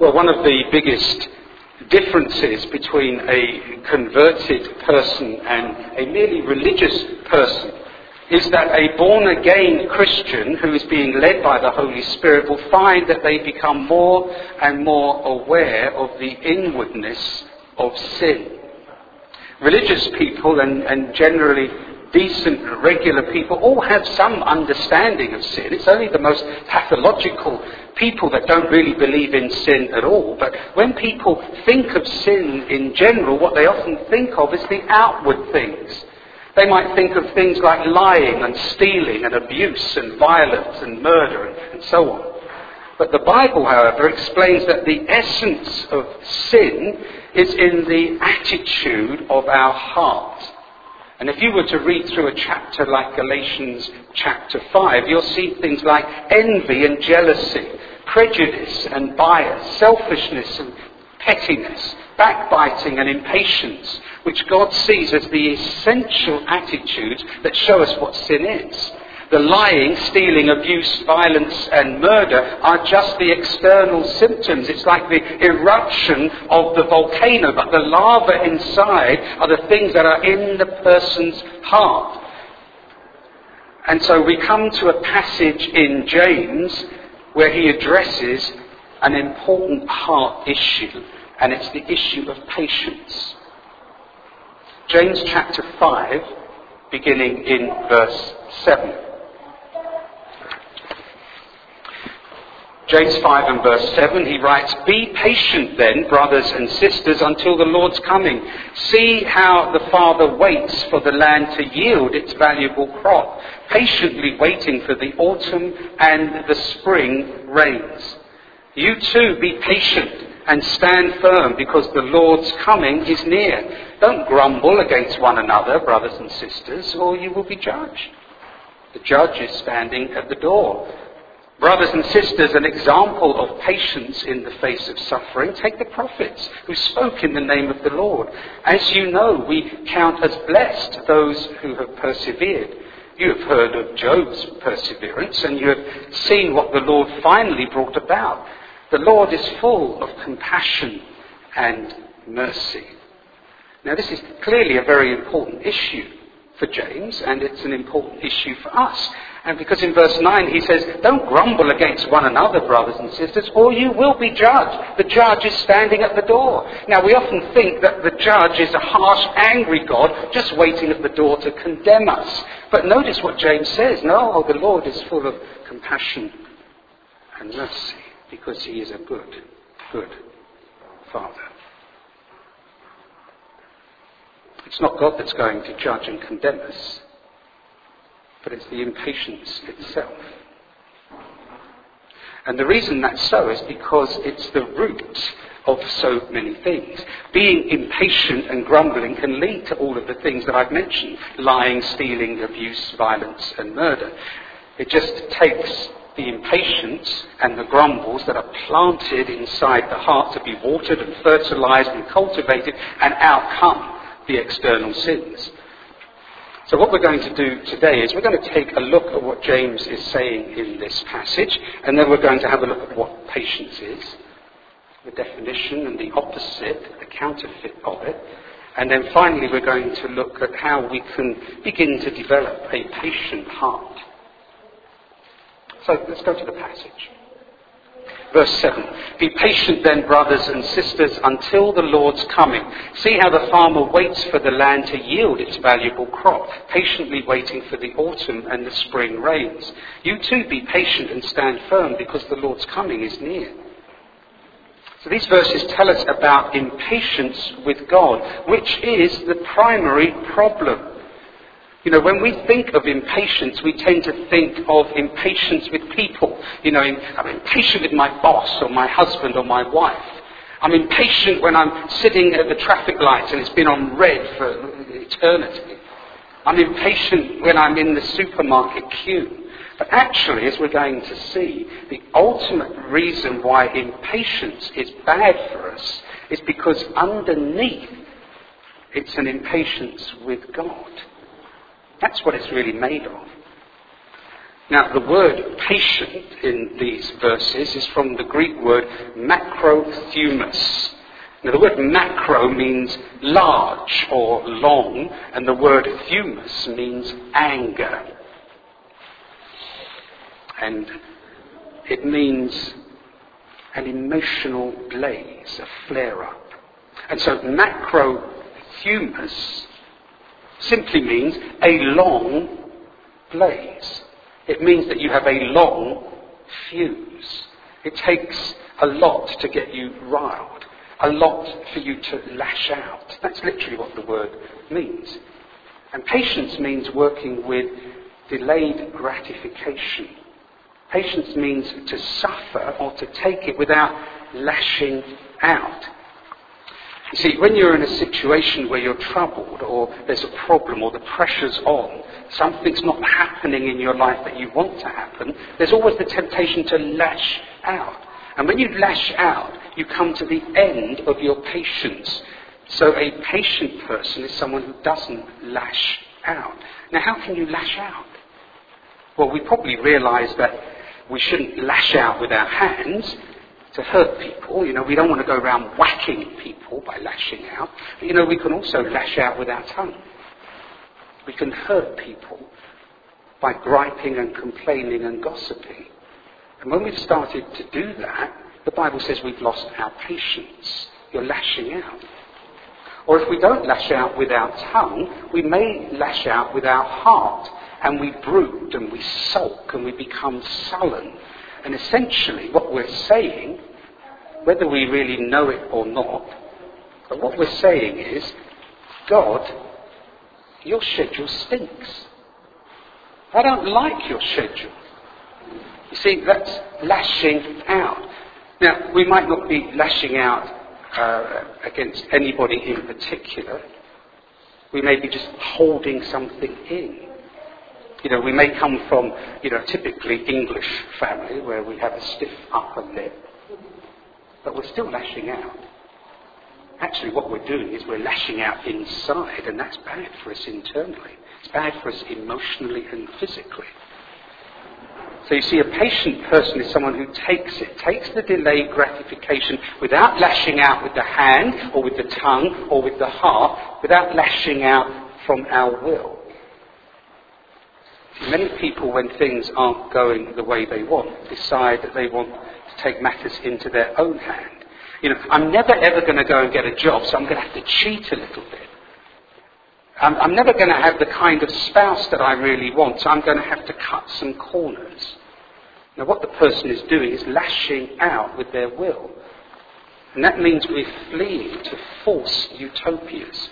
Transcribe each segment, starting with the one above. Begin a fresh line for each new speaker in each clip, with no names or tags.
Well, one of the biggest differences between a converted person and a merely religious person is that a born-again Christian who is being led by the Holy Spirit will find that they become more and more aware of the inwardness of sin. Religious people and generally decent, regular people all have some understanding of sin. It's only the most pathological people that don't really believe in sin at all. But when people think of sin in general, what they often think of is the outward things. They might think of things like lying and stealing and abuse and violence and murder and so on. But the Bible, however, explains that the essence of sin is in the attitude of our heart. And if you were to read through a chapter like Galatians chapter 5, you'll see things like envy and jealousy, prejudice and bias, selfishness and pettiness, backbiting and impatience, which God sees as the essential attitudes that show us what sin is. The lying, stealing, abuse, violence and murder are just the external symptoms. It's like the eruption of the volcano, but the lava inside are the things that are in the person's heart. And so we come to a passage in James where he addresses an important heart issue, and it's the issue of patience. James chapter 5, beginning in verse 7. James 5 and verse 7, he writes, "Be patient then, brothers and sisters, until the Lord's coming. See how the Father waits for the land to yield its valuable crop, patiently waiting for the autumn and the spring rains. You too be patient and stand firm, because the Lord's coming is near. Don't grumble against one another, brothers and sisters, or you will be judged. The judge is standing at the door. Brothers and sisters, an example of patience in the face of suffering, take the prophets who spoke in the name of the Lord. As you know, we count as blessed those who have persevered. You have heard of Job's perseverance, and you have seen what the Lord finally brought about. The Lord is full of compassion and mercy." Now, this is clearly a very important issue for James, and it's an important issue for us. And because in verse 9 he says, "Don't grumble against one another, brothers and sisters, or you will be judged. The judge is standing at the door." Now, we often think that the judge is a harsh, angry God just waiting at the door to condemn us. But notice what James says. No, the Lord is full of compassion and mercy, because he is a good, good Father. It's not God that's going to judge and condemn us, but it's the impatience itself. And the reason that's so is because it's the root of so many things. Being impatient and grumbling can lead to all of the things that I've mentioned: lying, stealing, abuse, violence and murder. It just takes the impatience and the grumbles that are planted inside the heart to be watered and fertilized and cultivated, and out come the external sins. So what we're going to do today is we're going to take a look at what James is saying in this passage, and then we're going to have a look at what patience is, the definition and the opposite, the counterfeit of it, and then finally we're going to look at how we can begin to develop a patient heart. So let's go to the passage. Verse 7, "Be patient then, brothers and sisters, until the Lord's coming. See how the farmer waits for the land to yield its valuable crop, patiently waiting for the autumn and the spring rains. You too be patient and stand firm, because the Lord's coming is near." So these verses tell us about impatience with God, which is the primary problem. You know, when we think of impatience, we tend to think of impatience with people. You know, I'm impatient with my boss or my husband or my wife. I'm impatient when I'm sitting at the traffic lights and it's been on red for eternity. I'm impatient when I'm in the supermarket queue. But actually, as we're going to see, the ultimate reason why impatience is bad for us is because underneath it's an impatience with God. That's what it's really made of. Now, the word patient in these verses is from the Greek word macrothumos. Now, the word macro means large or long, and the word thumos means anger. And it means an emotional blaze, a flare-up. And so macrothumos simply means a long blaze. It means that you have a long fuse. It takes a lot to get you riled, a lot for you to lash out. That's literally what the word means. And patience means working with delayed gratification. Patience means to suffer or to take it without lashing out. You see, when you're in a situation where you're troubled or there's a problem or the pressure's on, something's not happening in your life that you want to happen, there's always the temptation to lash out. And when you lash out, you come to the end of your patience. So a patient person is someone who doesn't lash out. Now, how can you lash out? Well, we probably realise that we shouldn't lash out with our hands to hurt people. You know, we don't want to go around whacking people by lashing out. But, you know, we can also lash out with our tongue. We can hurt people by griping and complaining and gossiping. And when we've started to do that, the Bible says we've lost our patience. You're lashing out. Or if we don't lash out with our tongue, we may lash out with our heart. And we brood and we sulk and we become sullen. And essentially what we're saying, whether we really know it or not, but what we're saying is, God, your schedule stinks. I don't like your schedule. You see, that's lashing out. Now, we might not be lashing out against anybody in particular. We may be just holding something in. You know, we may come from, typically English family where we have a stiff upper lip, but we're still lashing out. Actually, what we're doing is we're lashing out inside, and that's bad for us internally. It's bad for us emotionally and physically. So you see, a patient person is someone who takes the delayed gratification without lashing out with the hand or with the tongue or with the heart, without lashing out from our will. Many people, when things aren't going the way they want, decide that they want to take matters into their own hand. I'm never ever going to go and get a job, so I'm going to have to cheat a little bit. I'm never going to have the kind of spouse that I really want, so I'm going to have to cut some corners. Now, what the person is doing is lashing out with their will. And that means we're fleeing to false utopias.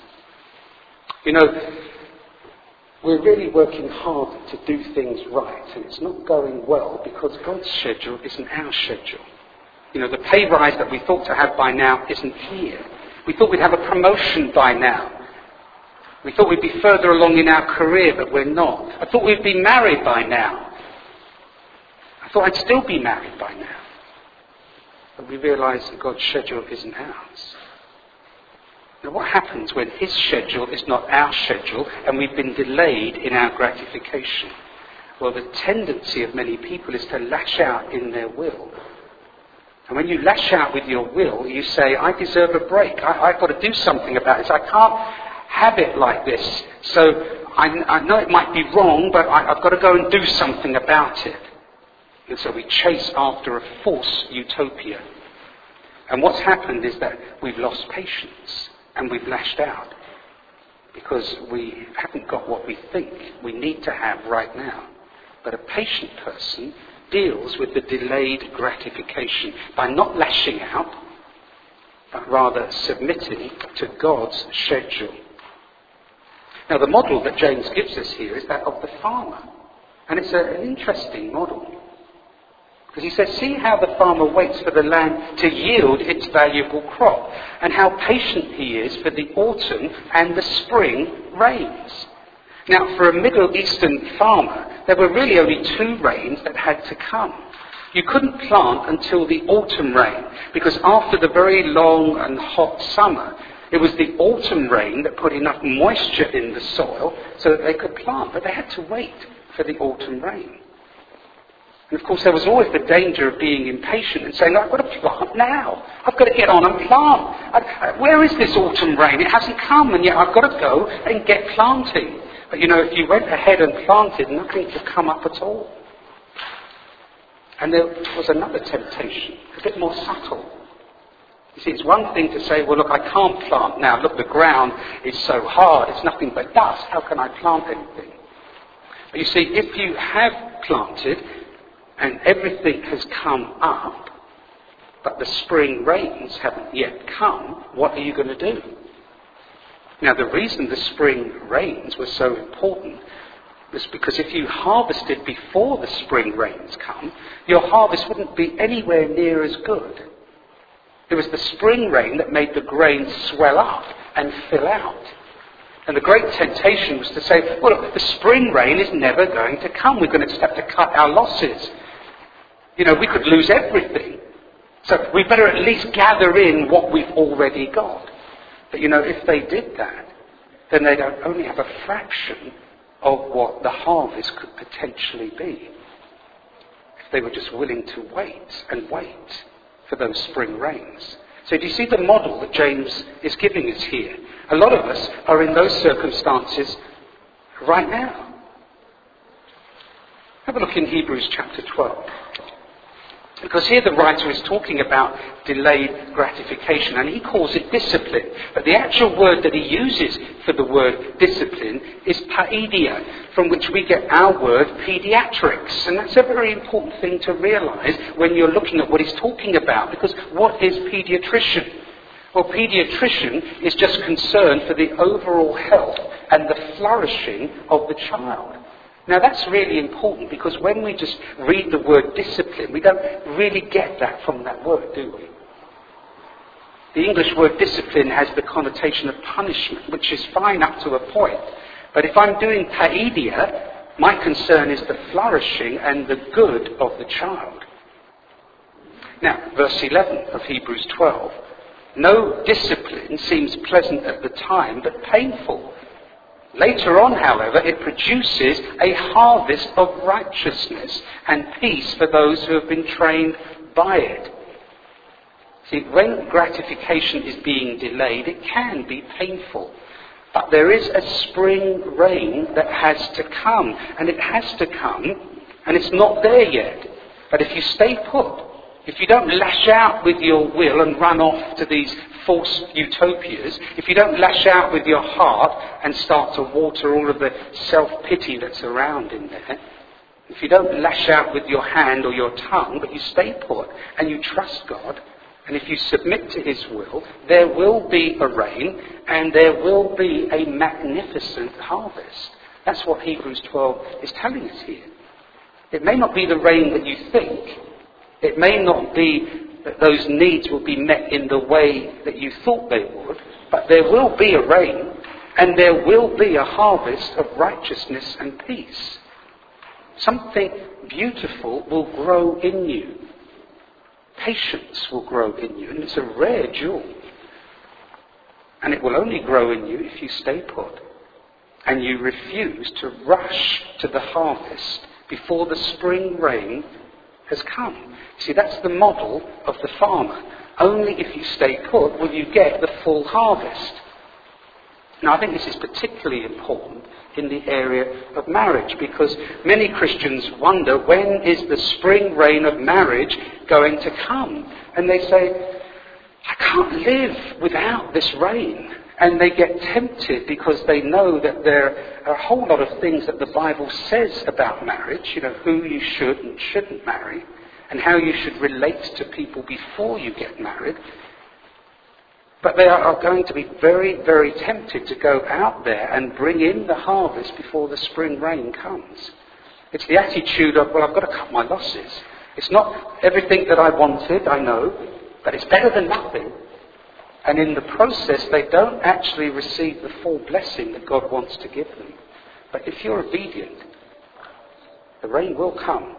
We're really working hard to do things right, and it's not going well because God's schedule isn't our schedule. The pay rise that we thought to have by now isn't here. We thought we'd have a promotion by now. We thought we'd be further along in our career, but we're not. I thought we'd be married by now. I thought I'd still be married by now. But we realise that God's schedule isn't ours. Now, what happens when His schedule is not our schedule and we've been delayed in our gratification? Well, the tendency of many people is to lash out in their will. And when you lash out with your will, you say, I deserve a break. I've got to do something about this. I can't have it like this. So I know it might be wrong, but I've got to go and do something about it. And so we chase after a false utopia. And what's happened is that we've lost patience. And we've lashed out because we haven't got what we think we need to have right now. But a patient person deals with the delayed gratification by not lashing out, but rather submitting to God's schedule. Now, the model that James gives us here is that of the farmer. And it's an interesting model. Because he says, see how the farmer waits for the land to yield its valuable crop, and how patient he is for the autumn and the spring rains. Now, for a Middle Eastern farmer, there were really only 2 rains that had to come. You couldn't plant until the autumn rain, because after the very long and hot summer, it was the autumn rain that put enough moisture in the soil so that they could plant. But they had to wait for the autumn rain. And of course there was always the danger of being impatient and saying, I've got to plant now. I've got to get on and plant. Where is this autumn rain? It hasn't come, and yet I've got to go and get planting. But if you went ahead and planted, nothing would come up at all. And there was another temptation, a bit more subtle. You see, it's one thing to say, well, look, I can't plant now. Look, the ground is so hard. It's nothing but dust. How can I plant anything? But you see, if you have planted and everything has come up, but the spring rains haven't yet come, what are you going to do? Now, the reason the spring rains were so important was because if you harvested before the spring rains come, your harvest wouldn't be anywhere near as good. It was the spring rain that made the grain swell up and fill out. And the great temptation was to say, well, look, the spring rain is never going to come. We're going to just have to cut our losses. We could lose everything. So we better at least gather in what we've already got. But if they did that, then they'd only have a fraction of what the harvest could potentially be. If they were just willing to wait and wait for those spring rains. So do you see the model that James is giving us here? A lot of us are in those circumstances right now. Have a look in Hebrews chapter 12. Because here the writer is talking about delayed gratification, and he calls it discipline. But the actual word that he uses for the word discipline is paideia, from which we get our word pediatrics. And that's a very important thing to realise when you're looking at what he's talking about. Because what is paediatrician? Well, paediatrician is just concerned for the overall health and the flourishing of the child. Now that's really important, because when we just read the word discipline, we don't really get that from that word, do we? The English word discipline has the connotation of punishment, which is fine up to a point. But if I'm doing paideia, my concern is the flourishing and the good of the child. Now, verse 11 of Hebrews 12. No discipline seems pleasant at the time, but painful. Later on, however, it produces a harvest of righteousness and peace for those who have been trained by it. See, when gratification is being delayed, it can be painful. But there is a spring rain that has to come, and it has to come, and it's not there yet. But if you stay put, if you don't lash out with your will and run off to these false utopias, if you don't lash out with your heart and start to water all of the self-pity that's around in there, if you don't lash out with your hand or your tongue, but you stay put and you trust God, and if you submit to his will, there will be a rain and there will be a magnificent harvest. That's what Hebrews 12 is telling us here. It may not be the rain that you think. It may not be that those needs will be met in the way that you thought they would, but there will be a rain and there will be a harvest of righteousness and peace. Something beautiful will grow in you. Patience will grow in you, and it's a rare jewel. And it will only grow in you if you stay put and you refuse to rush to the harvest before the spring rain has come. See, that's the model of the farmer. Only if you stay put will you get the full harvest. Now, I think this is particularly important in the area of marriage, because many Christians wonder, when is the spring rain of marriage going to come? And they say, I can't live without this rain. And they get tempted because they know that there are a whole lot of things that the Bible says about marriage, who you should and shouldn't marry, and how you should relate to people before you get married. But they are going to be very, very tempted to go out there and bring in the harvest before the spring rain comes. It's the attitude of, well, I've got to cut my losses. It's not everything that I wanted, I know, but it's better than nothing. And in the process, they don't actually receive the full blessing that God wants to give them. But if you're obedient, the rain will come.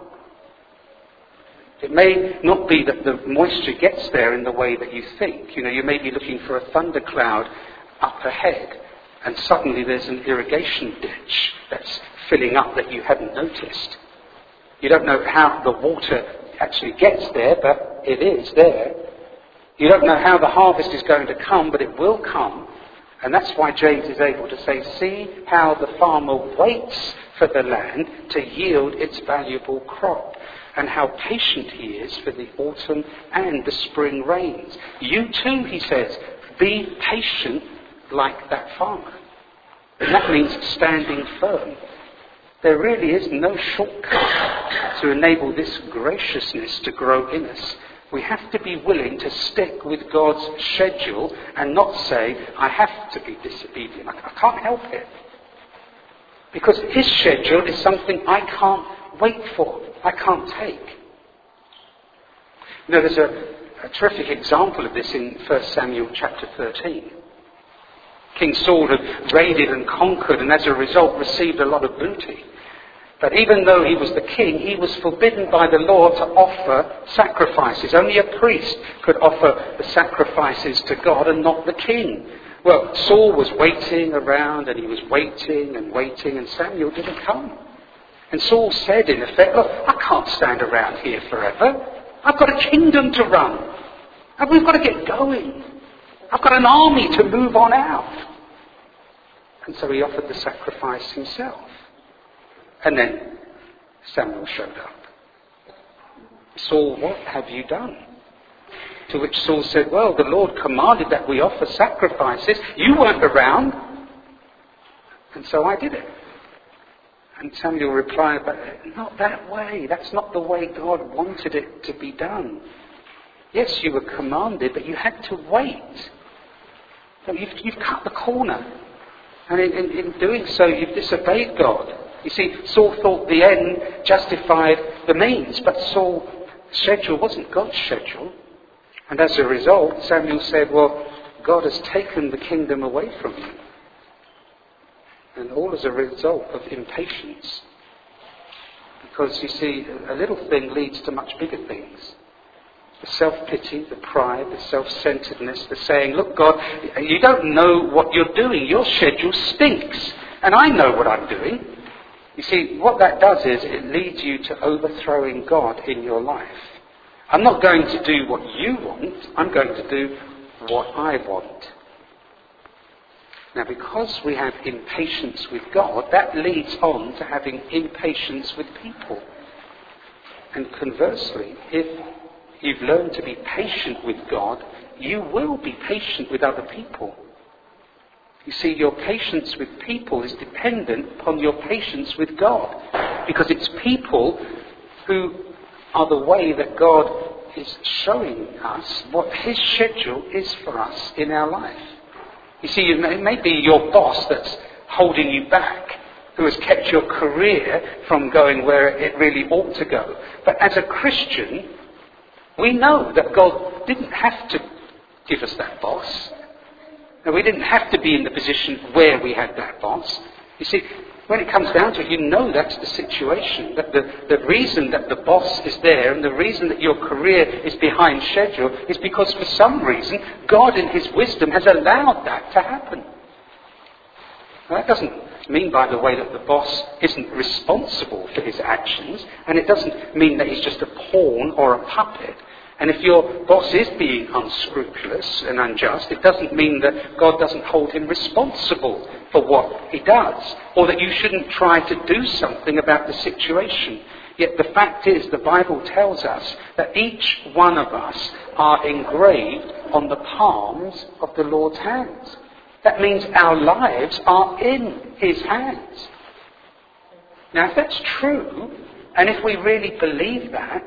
It may not be that the moisture gets there in the way that you think. You may be looking for a thundercloud up ahead, and suddenly there's an irrigation ditch that's filling up that you hadn't noticed. You don't know how the water actually gets there, but it is there. You don't know how the harvest is going to come, but it will come. And that's why James is able to say, see how the farmer waits for the land to yield its valuable crop, and how patient he is for the autumn and the spring rains. You too, he says, be patient like that farmer. And that means standing firm. There really is no shortcut to enable this graciousness to grow in us. We have to be willing to stick with God's schedule and not say, I have to be disobedient. I can't help it. Because his schedule is something I can't wait for. I can't take. You know, there's a terrific example of this in 1 Samuel chapter 13. King Saul had raided and conquered, and as a result received a lot of booty. But even though he was the king, he was forbidden by the law to offer sacrifices. Only a priest could offer the sacrifices to God and not the king. Well, Saul was waiting around, and he was waiting, and Samuel didn't come. And Saul said, in effect, look, I can't stand around here forever. I've got a kingdom to run. And we've got to get going. I've got an army to move on out. And so he offered the sacrifice himself. And then Samuel showed up. Saul, what have you done? To which Saul said, well, the Lord commanded that we offer sacrifices. You weren't around. And so I did it. And Samuel replied, but not that way. That's not the way God wanted it to be done. Yes, you were commanded, but you had to wait. So you've cut the corner. And in doing so, you've disobeyed God. You see, Saul thought the end justified the means, but Saul's schedule wasn't God's schedule. And as a result, Samuel said, well, God has taken the kingdom away from you. And all as a result of impatience. Because, you see, a little thing leads to much bigger things. The self-pity, the pride, the self-centeredness, the saying, look, God, you don't know what you're doing. Your schedule stinks. And I know what I'm doing. You see, what that does is it leads you to overthrowing God in your life. I'm not going to do what you want. I'm going to do what I want. Now, because we have impatience with God, that leads on to having impatience with people. And conversely, if you've learned to be patient with God, you will be patient with other people. You see, your patience with people is dependent upon your patience with God. Because it's people who are the way that God is showing us what his schedule is for us in our life. You see, it may be your boss that's holding you back, who has kept your career from going where it really ought to go. But as a Christian, we know that God didn't have to give us that boss. And we didn't have to be in the position where we had that boss. You see, when it comes down to it, you know that's the situation. That the reason that the boss is there and the reason that your career is behind schedule is because for some reason God in his wisdom has allowed that to happen. Now, that doesn't mean, by the way, that the boss isn't responsible for his actions, and it doesn't mean that he's just a pawn or a puppet. And if your boss is being unscrupulous and unjust, it doesn't mean that God doesn't hold him responsible for what he does, or that you shouldn't try to do something about the situation. Yet the fact is, the Bible tells us that each one of us are engraved on the palms of the Lord's hands. That means our lives are in his hands. Now, if that's true, and if we really believe that,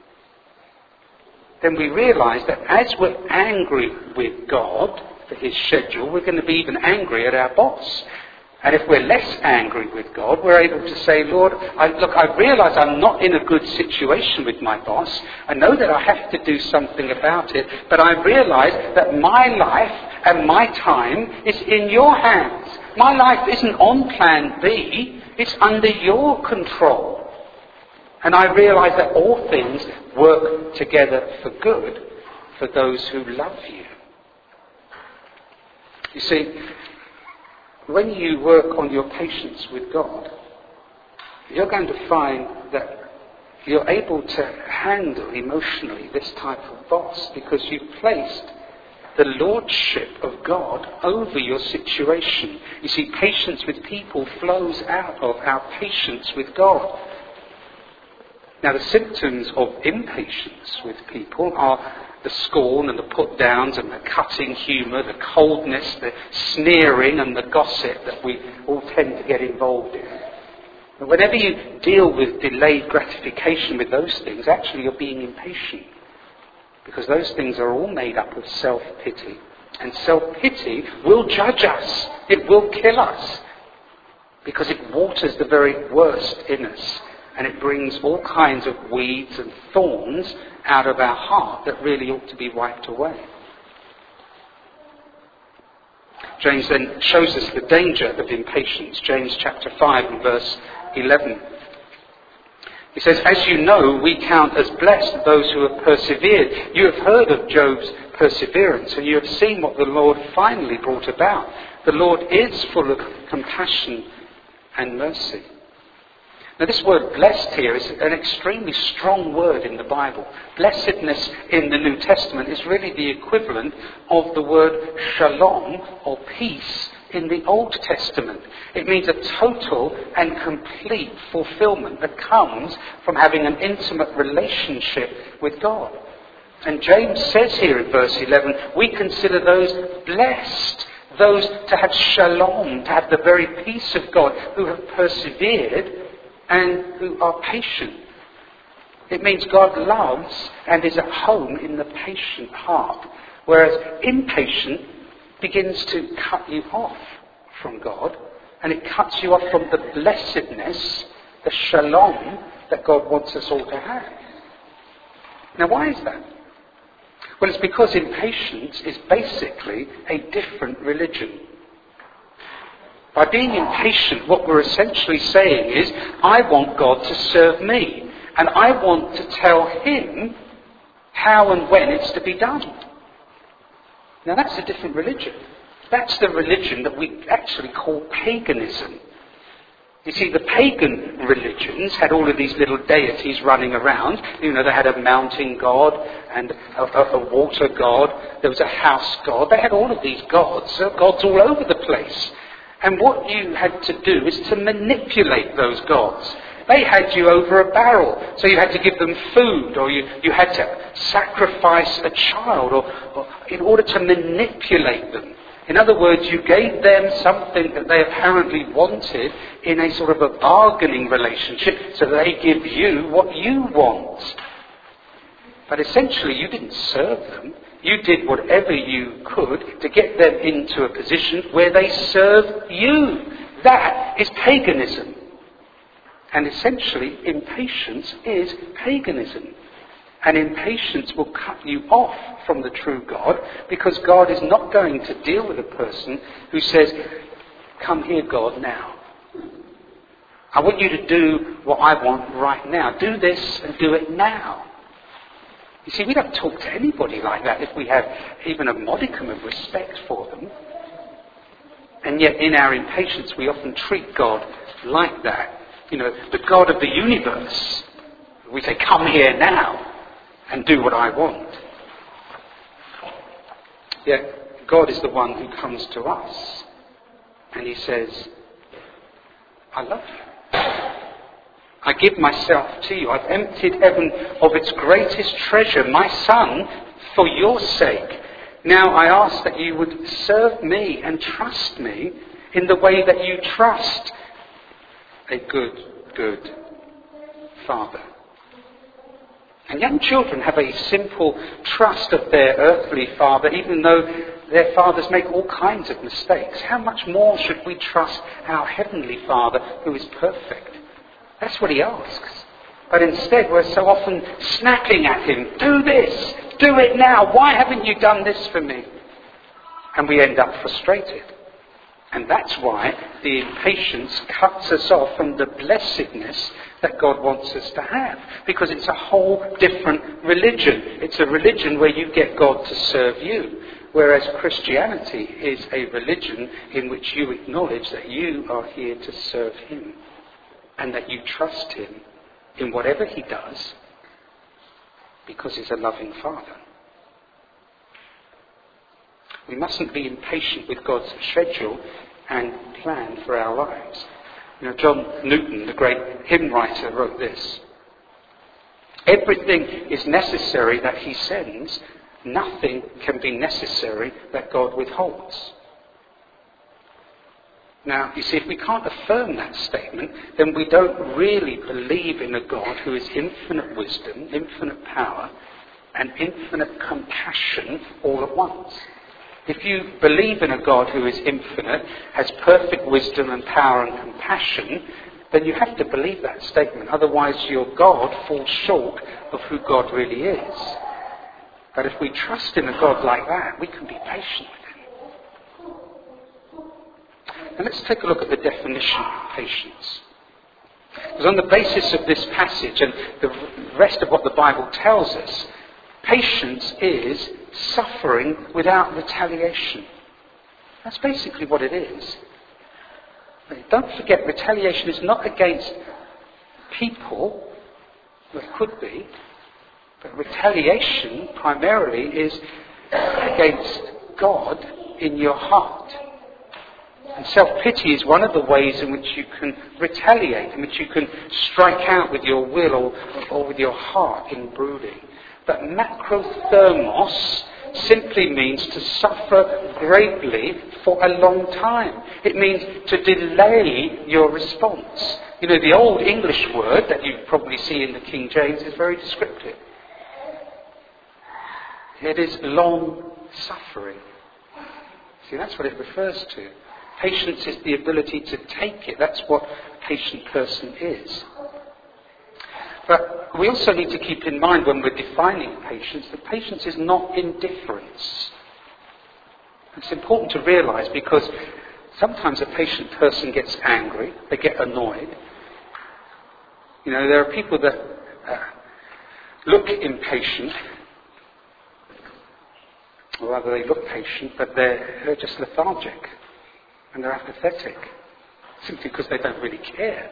then we realise that as we're angry with God for his schedule, we're going to be even angry at our boss. And if we're less angry with God, we're able to say, Lord, I realise I'm not in a good situation with my boss. I know that I have to do something about it, but I realise that my life and my time is in your hands. My life isn't on plan B, it's under your control. And I realise that all things work together for good for those who love you. You see, when you work on your patience with God, you're going to find that you're able to handle emotionally this type of boss because you've placed the lordship of God over your situation. You see, patience with people flows out of our patience with God. Now, the symptoms of impatience with people are the scorn and the put-downs and the cutting humour, the coldness, the sneering and the gossip that we all tend to get involved in. And whenever you deal with delayed gratification with those things, actually you're being impatient. Because those things are all made up of self-pity. And self-pity will judge us. It will kill us. Because it waters the very worst in us. And it brings all kinds of weeds and thorns out of our heart that really ought to be wiped away. James then shows us the danger of impatience. James chapter 5 and verse 11. He says, "As you know, we count as blessed those who have persevered. You have heard of Job's perseverance, and you have seen what the Lord finally brought about. The Lord is full of compassion and mercy." Now, this word blessed here is an extremely strong word in the Bible. Blessedness in the New Testament is really the equivalent of the word shalom, or peace, in the Old Testament. It means a total and complete fulfillment that comes from having an intimate relationship with God. And James says here in verse 11, we consider those blessed, those to have shalom, to have the very peace of God, who have persevered and who are patient. It means God loves and is at home in the patient heart, whereas impatient begins to cut you off from God, and it cuts you off from the blessedness, the shalom that God wants us all to have. Now, why is that? Well, it's because impatience is basically a different religion. By being impatient, what we're essentially saying is, I want God to serve me, and I want to tell him how and when it's to be done. Now, that's a different religion. That's the religion that we actually call paganism. You see, the pagan religions had all of these little deities running around. You know, they had a mountain god and a water god. There was a house god. They had all of these gods all over the place. And what you had to do is to manipulate those gods. They had you over a barrel, so you had to give them food, or you had to sacrifice a child or in order to manipulate them. In other words, you gave them something that they apparently wanted in a sort of a bargaining relationship, so they give you what you want. But essentially, you didn't serve them. You did whatever you could to get them into a position where they serve you. That is paganism. And essentially, impatience is paganism. And impatience will cut you off from the true God, because God is not going to deal with a person who says, come here, God, now. I want you to do what I want right now. Do this and do it now. You see, we don't talk to anybody like that if we have even a modicum of respect for them. And yet in our impatience we often treat God like that. You know, the God of the universe. We say, come here now and do what I want. Yet God is the one who comes to us and he says, I love you. I give myself to you. I've emptied heaven of its greatest treasure, my Son, for your sake. Now I ask that you would serve me and trust me in the way that you trust a good Father. And young children have a simple trust of their earthly father, even though their fathers make all kinds of mistakes. How much more should we trust our Heavenly Father, who is perfect? That's what he asks. But instead we're so often snapping at him. Do this. Do it now. Why haven't you done this for me? And we end up frustrated. And that's why the impatience cuts us off from the blessedness that God wants us to have. Because it's a whole different religion. It's a religion where you get God to serve you. Whereas Christianity is a religion in which you acknowledge that you are here to serve him. And that you trust him in whatever he does because he's a loving Father. We mustn't be impatient with God's schedule and plan for our lives. John Newton, the great hymn writer, wrote this: "Everything is necessary that he sends. Nothing can be necessary that God withholds." Now, you see, if we can't affirm that statement, then we don't really believe in a God who is infinite wisdom, infinite power, and infinite compassion all at once. If you believe in a God who is infinite, has perfect wisdom and power and compassion, then you have to believe that statement. Otherwise, your God falls short of who God really is. But if we trust in a God like that, we can be patient with him. And let's take a look at the definition of patience. Because on the basis of this passage and the rest of what the Bible tells us, patience is suffering without retaliation. That's basically what it is. Don't forget, retaliation is not against people, well, it could be, but retaliation primarily is against God in your heart. And self-pity is one of the ways in which you can retaliate, in which you can strike out with your will or with your heart in brooding. But macrothermos simply means to suffer greatly for a long time. It means to delay your response. The Old English word that you probably see in the King James is very descriptive. It is long suffering. See, that's what it refers to. Patience is the ability to take it. That's what a patient person is. But we also need to keep in mind when we're defining patience that patience is not indifference. It's important to realise, because sometimes a patient person gets angry, they get annoyed. There are people that look impatient, or rather they look patient, but they're just lethargic and they're apathetic, simply because they don't really care.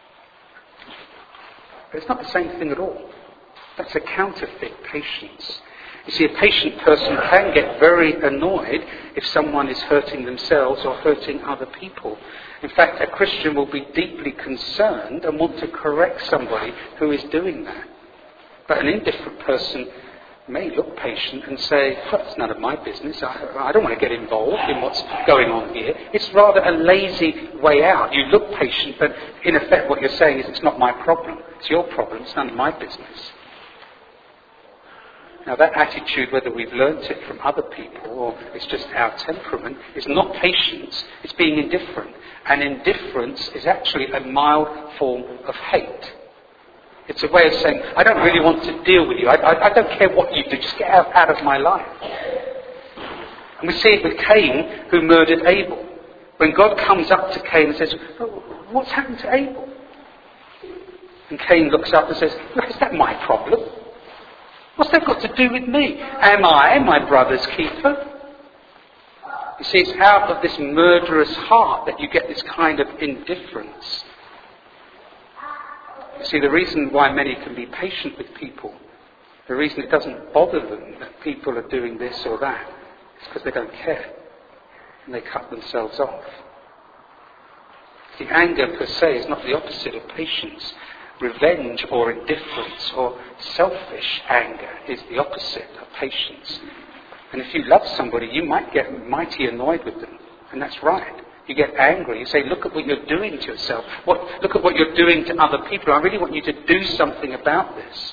But it's not the same thing at all. That's a counterfeit patience. You see, a patient person can get very annoyed if someone is hurting themselves or hurting other people. In fact, a Christian will be deeply concerned and want to correct somebody who is doing that. But an indifferent person may look patient and say, well, it's none of my business. I don't want to get involved in what's going on here. It's rather a lazy way out. You look patient, but in effect what you're saying is it's not my problem. It's your problem. It's none of my business. Now that attitude, whether we've learnt it from other people or it's just our temperament, is not patience. It's being indifferent. And indifference is actually a mild form of hate. It's a way of saying, I don't really want to deal with you. I don't care what you do. Just get out of my life. And we see it with Cain, who murdered Abel. When God comes up to Cain and says, oh, what's happened to Abel? And Cain looks up and says, is that my problem? What's that got to do with me? Am I my brother's keeper? You see, it's out of this murderous heart that you get this kind of indifference. You see, the reason why many can be patient with people, the reason it doesn't bother them that people are doing this or that, is because they don't care. And they cut themselves off. The anger per se is not the opposite of patience. Revenge or indifference or selfish anger is the opposite of patience. And if you love somebody, you might get mighty annoyed with them. And that's right. You get angry. You say, look at what you're doing to yourself. Look at what you're doing to other people. I really want you to do something about this.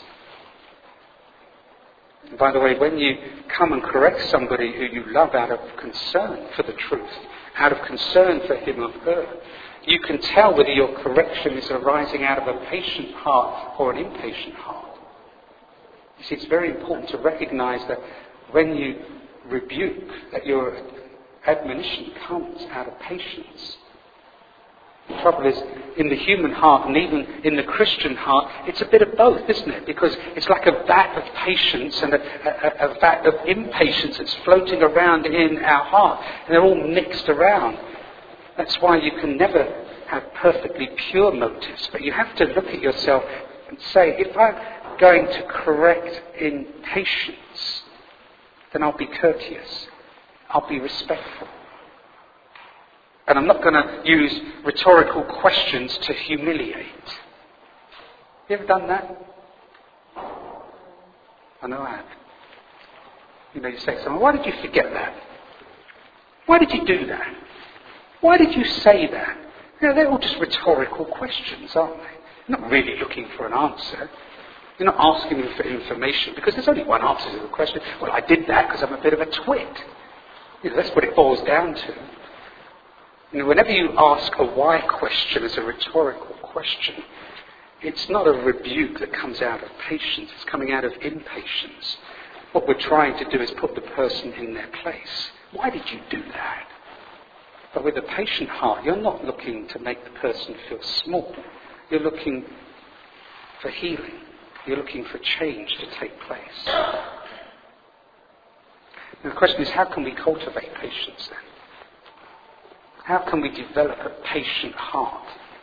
And by the way, when you come and correct somebody who you love out of concern for the truth, out of concern for him or her, you can tell whether your correction is arising out of a patient heart or an impatient heart. You see, it's very important to recognise that when you rebuke, that your admonition comes out of patience. The trouble is, in the human heart and even in the Christian heart, it's a bit of both, isn't it? Because it's like a vat of patience and a vat of impatience that's floating around in our heart. And they're all mixed around. That's why you can never have perfectly pure motives. But you have to look at yourself and say, if I'm going to correct in patience, then I'll be courteous. I'll be respectful. And I'm not going to use rhetorical questions to humiliate. You ever done that? I know I have. You say to someone, why did you forget that? Why did you do that? Why did you say that? They're all just rhetorical questions, aren't they? You're not really looking for an answer. You're not asking them for information, because there's only one answer to the question. Well, I did that because I'm a bit of a twit. That's what it boils down to. Whenever you ask a why question as a rhetorical question, it's not a rebuke that comes out of patience. It's coming out of impatience. What we're trying to do is put the person in their place. Why did you do that? But with a patient heart, you're not looking to make the person feel small. You're looking for healing. You're looking for change to take place. And the question is, how can we cultivate patience then? How can we develop a patient heart?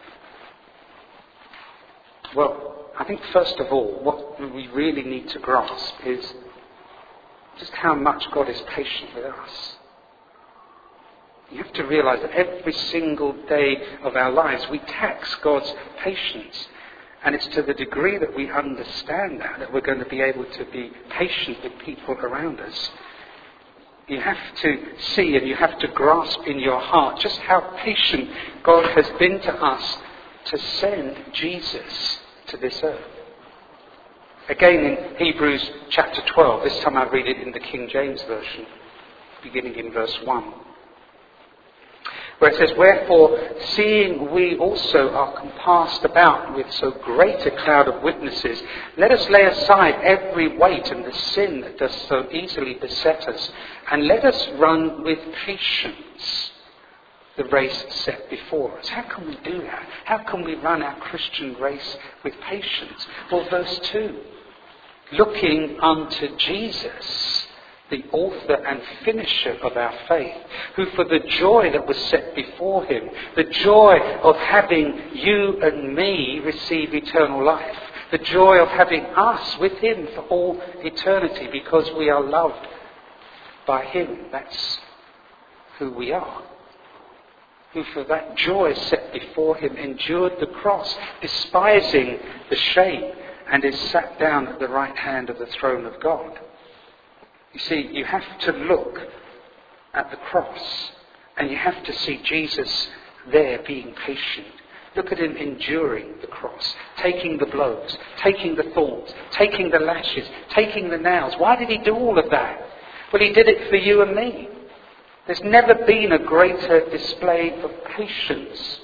Well, I think first of all, what we really need to grasp is just how much God is patient with us. You have to realize that every single day of our lives we tax God's patience. And it's to the degree that we understand that we're going to be able to be patient with people around us. You have to see and you have to grasp in your heart just how patient God has been to us to send Jesus to this earth. Again in Hebrews chapter 12, this time I read it in the King James Version, beginning in verse 1. Where it says, wherefore, seeing we also are compassed about with so great a cloud of witnesses, let us lay aside every weight and the sin that does so easily beset us, and let us run with patience the race set before us. How can we do that? How can we run our Christian race with patience? Well, verse 2, looking unto Jesus, the author and finisher of our faith, who for the joy that was set before him, the joy of having you and me receive eternal life, the joy of having us with him for all eternity because we are loved by him. That's who we are. Who for that joy set before him endured the cross, despising the shame, and is sat down at the right hand of the throne of God. You see, you have to look at the cross and you have to see Jesus there being patient. Look at him enduring the cross, taking the blows, taking the thorns, taking the lashes, taking the nails. Why did he do all of that? Well, he did it for you and me. There's never been a greater display of patience.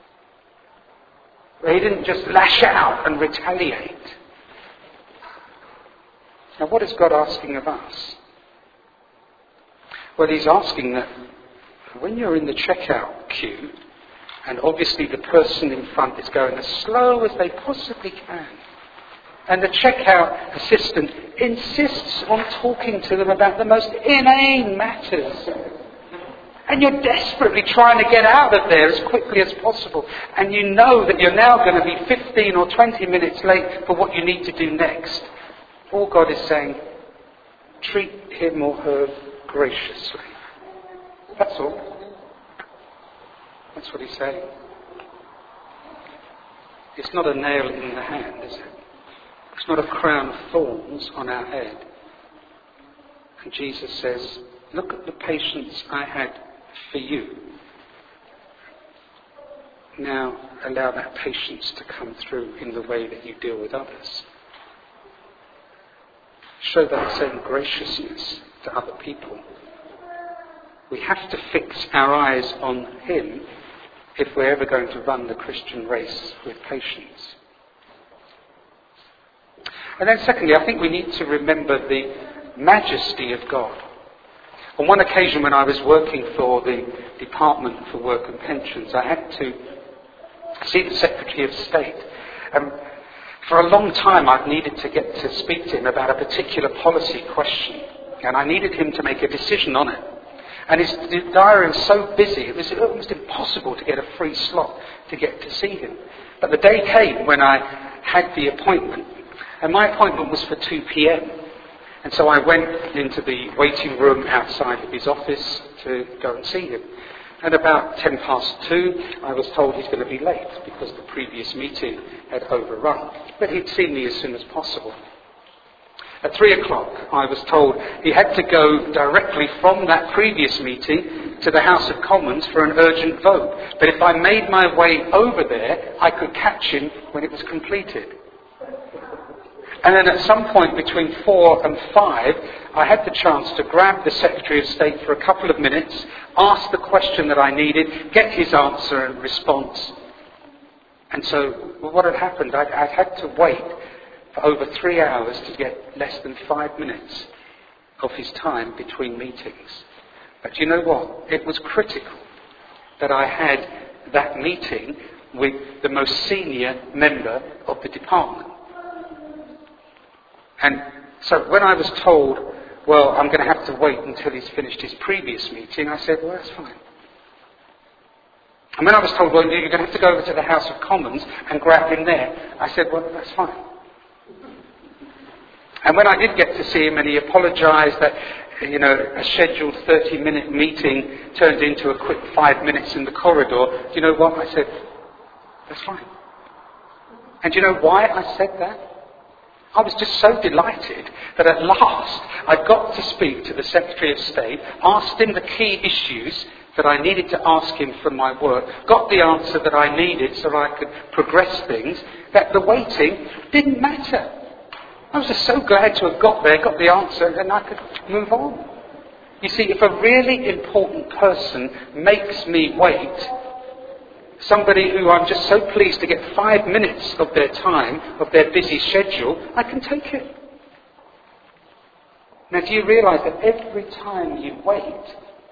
He didn't just lash out and retaliate. Now, what is God asking of us? Well, he's asking that when you're in the checkout queue, and obviously the person in front is going as slow as they possibly can, and the checkout assistant insists on talking to them about the most inane matters, and you're desperately trying to get out of there as quickly as possible, and you know that you're now going to be 15 or 20 minutes late for what you need to do next. All God is saying, treat him or her graciously. That's all. That's what he's saying. It's not a nail in the hand, is it? It's not a crown of thorns on our head. And Jesus says, look at the patience I had for you. Now allow that patience to come through in the way that you deal with others. Show that same graciousness to other people. We have to fix our eyes on him if we're ever going to run the Christian race with patience. And then secondly, I think we need to remember the majesty of God. On one occasion when I was working for the Department for Work and Pensions, I had to see the Secretary of State. For a long time I've needed to get to speak to him about a particular policy question, and I needed him to make a decision on it. And his diary was so busy, it was almost impossible to get a free slot to get to see him. But the day came when I had the appointment. And my appointment was for 2 p.m. And so I went into the waiting room outside of his office to go and see him. At about 2:10, I was told he's going to be late because the previous meeting had overrun. But he'd seen me as soon as possible. At 3:00, I was told he had to go directly from that previous meeting to the House of Commons for an urgent vote. But if I made my way over there, I could catch him when it was completed. And then at some point between 4 and 5, I had the chance to grab the Secretary of State for a couple of minutes, ask the question that I needed, get his answer and response. And so what had happened, I'd had to wait for over 3 hours to get less than 5 minutes of his time between meetings. But you know what? It was critical that I had that meeting with the most senior member of the department. And so when I was told, well, I'm going to have to wait until he's finished his previous meeting, I said, well, that's fine. And when I was told, well, you're going to have to go over to the House of Commons and grab him there, I said, well, that's fine. And when I did get to see him and he apologised that, a scheduled 30-minute meeting turned into a quick 5 minutes in the corridor, do you know what? I said, that's fine. And do you know why I said that? I was just so delighted that at last I got to speak to the Secretary of State, asked him the key issues that I needed to ask him from my work, got the answer that I needed so I could progress things, that the waiting didn't matter. I was just so glad to have got there, got the answer, and I could move on. You see, if a really important person makes me wait, somebody who I'm just so pleased to get 5 minutes of their time, of their busy schedule, I can take it. Now, do you realise that every time you wait,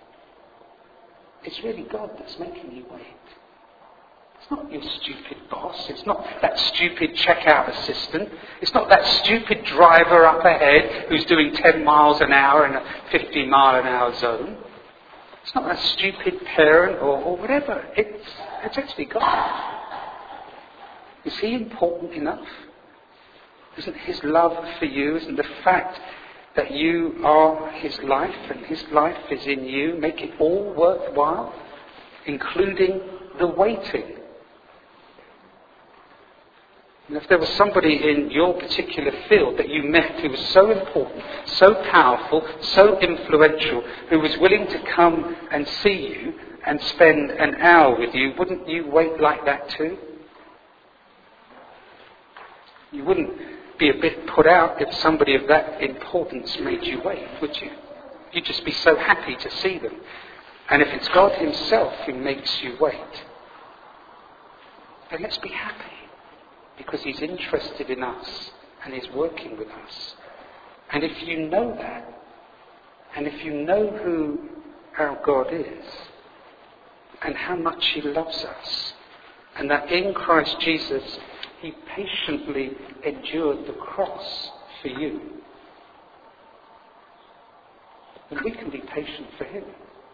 it's really God that's making you wait? It's not your stupid boss. It's not that stupid checkout assistant. It's not that stupid driver up ahead who's doing 10 miles an hour in a 50-mile-an-hour zone. It's not that stupid parent or whatever. It's actually God. Is he important enough? Isn't his love for you, isn't the fact that you are his life and his life is in you, make it all worthwhile, including the waiting? And if there was somebody in your particular field that you met who was so important, so powerful, so influential, who was willing to come and see you and spend an hour with you, wouldn't you wait like that too? You wouldn't be a bit put out if somebody of that importance made you wait, would you? You'd just be so happy to see them. And if it's God himself who makes you wait, then let's be happy. Because he's interested in us and is working with us. And if you know that, and if you know who our God is, and how much he loves us, and that in Christ Jesus he patiently endured the cross for you, then we can be patient for him.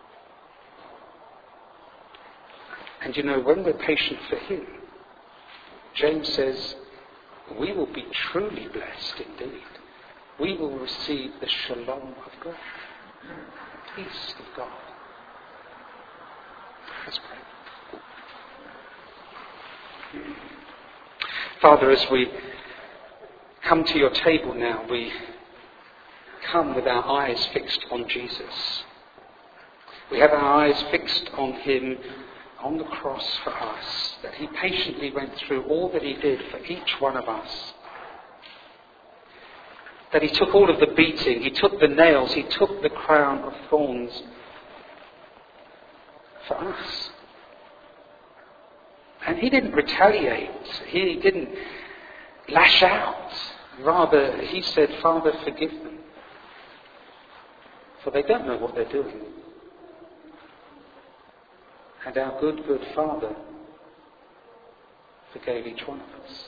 And when we're patient for him, James says, we will be truly blessed indeed. We will receive the shalom of God, the peace of God. Let's pray. Father, as we come to your table now, we come with our eyes fixed on Jesus. We have our eyes fixed on him on the cross for us, that he patiently went through all that he did for each one of us. That he took all of the beating, he took the nails, he took the crown of thorns for us. And he didn't retaliate, he didn't lash out. Rather, he said, Father, forgive them, for they don't know what they're doing. And our good Father forgave each one of us.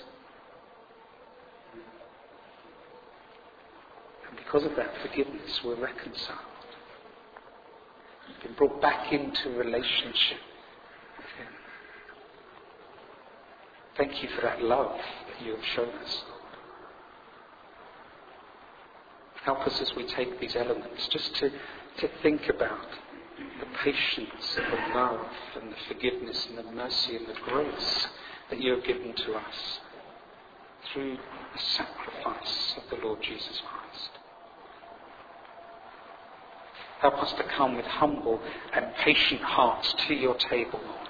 And because of that forgiveness, we're reconciled. We've been brought back into relationship with him. Thank you for that love that that you have shown us. Help us as we take these elements just to think about the patience and the love and the forgiveness and the mercy and the grace that you have given to us through the sacrifice of the Lord Jesus Christ. Help us to come with humble and patient hearts to your table, Lord,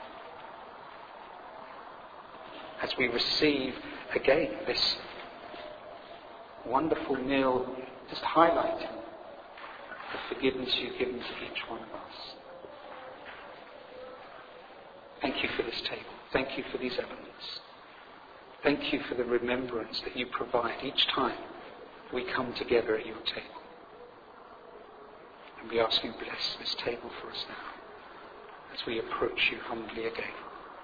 as we receive again this wonderful meal, just highlighting the forgiveness you've given to each one of us. Thank you for this table. Thank you for these elements. Thank you for the remembrance that you provide each time we come together at your table. And we ask you bless this table for us now as we approach you humbly again.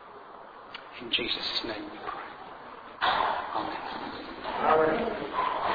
In Jesus' name we pray. Amen.